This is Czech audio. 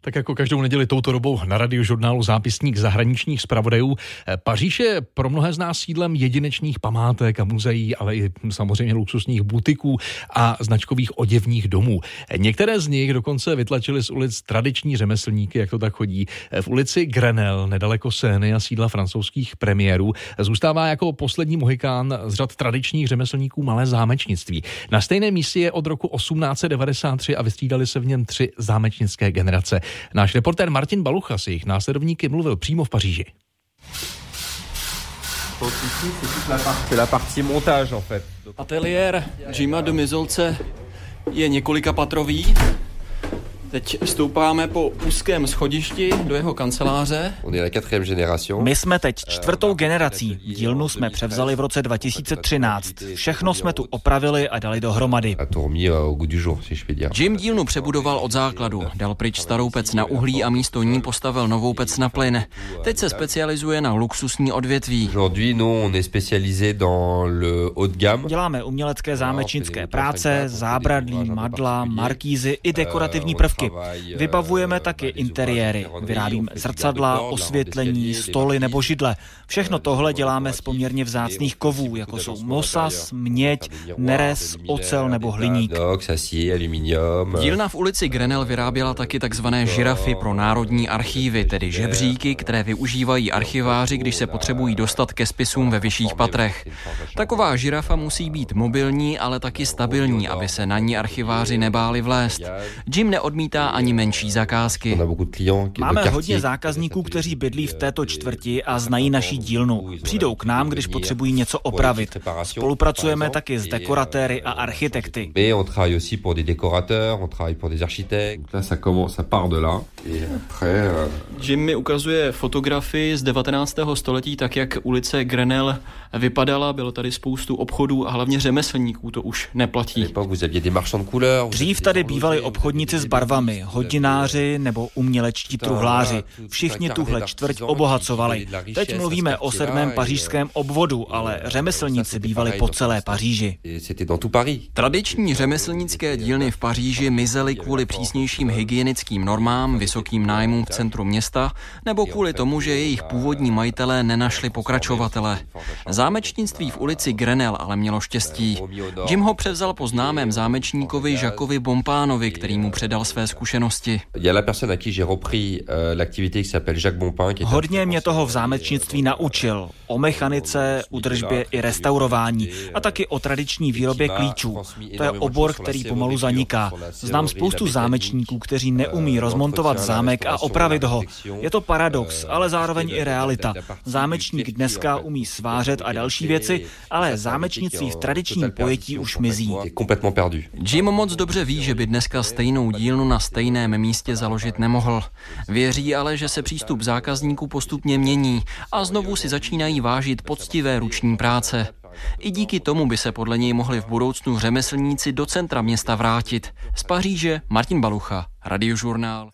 Tak jako každou neděli touto dobou na Radiožurnálu zápisník zahraničních zpravodajů. Paříž je pro mnohé z nás sídlem jedinečných památek a muzeí, ale i samozřejmě luxusních butiků a značkových oděvních domů. Některé z nich dokonce vytlačili z ulic tradiční řemeslníky, jak to tak chodí. V ulici Grenelle, nedaleko Seiny a sídla francouzských premiérů, zůstává jako poslední mohikán z řad tradičních řemeslníků malé zámečnictví. Na stejném místě je od roku 1893 a vystřídali se v něm 3 zámečnické generace. Náš reportér Martin Balucha s jejich následovníky mluvil přímo v Paříži. Ateliér Jima de Mizolce je několikapatrový. Teď stoupáme po úzkém schodišti do jeho kanceláře. My jsme teď 4. generací. Dílnu jsme převzali v roce 2013. Všechno jsme tu opravili a dali dohromady. Jim dílnu přebudoval od základu. Dal pryč starou pec na uhlí a místo ní postavil novou pec na plyn. Teď se specializuje na luxusní odvětví. Děláme umělecké zámečnické práce, zábradlí, madla, markízy i dekorativní prvky. Vybavujeme taky interiéry. Vyrábíme zrcadla, osvětlení, stoly nebo židle. Všechno tohle děláme z poměrně vzácných kovů, jako jsou mosas, měď, nerez, ocel nebo hliník. Dílna v ulici Grenelle vyráběla taky takzvané žirafy pro národní archívy, tedy žebříky, které využívají archiváři, když se potřebují dostat ke spisům ve vyšších patrech. Taková žirafa musí být mobilní, ale taky stabilní, aby se na ní archiváři nebáli vlézt. Jim neodmítá ani menší zakázky. Máme hodně zákazníků, kteří bydlí v této čtvrti a znají naší dílnu. Přijdou k nám, když potřebují něco opravit. Spolupracujeme taky s dekoratéry a architekty. Jim mi ukazuje fotografii z 19. století, tak jak ulice Grenelle vypadala. Bylo tady spoustu obchodů a hlavně řemeslníků, to už neplatí. Dřív tady bývali obchodníci s barvami, hodináři nebo umělečtí truhláři. Všichni tuhle čtvrť obohacovali. Teď mluvíme o 7. pařížském obvodu, ale řemeslníci bývali po celé Paříži. Tradiční řemeslnické dílny v Paříži mizely kvůli přísnějším hygienickým normám, vysokým nájmům v centru města nebo kvůli tomu, že jejich původní majitelé nenašli pokračovatele. Zámečnictví v ulici Grenelle ale mělo štěstí. Jim ho převzal po známém zámečníkovi Jacquesovi Bompánovi, který mu předal své zkušenosti. Hodně mě toho v zámečnictví naučil. O mechanice, údržbě i restaurování a taky o tradiční výrobě klíčů. To je obor, který pomalu zaniká. Znám spoustu zámečníků, kteří neumí rozmontovat zámek a opravit ho. Je to paradox, ale zároveň i realita. Zámečník dneska umí svářet a další věci, ale zámečnictví v tradičním pojetí už mizí. Jim moc dobře ví, že by dneska stejnou dílnu na stejném místě založit nemohl. Věří ale, že se přístup zákazníků postupně mění a znovu si začínají vážit poctivé ruční práce. I díky tomu by se podle něj mohli v budoucnu řemeslníci do centra města vrátit. Z Paříže Martin Balucha, Radiožurnál.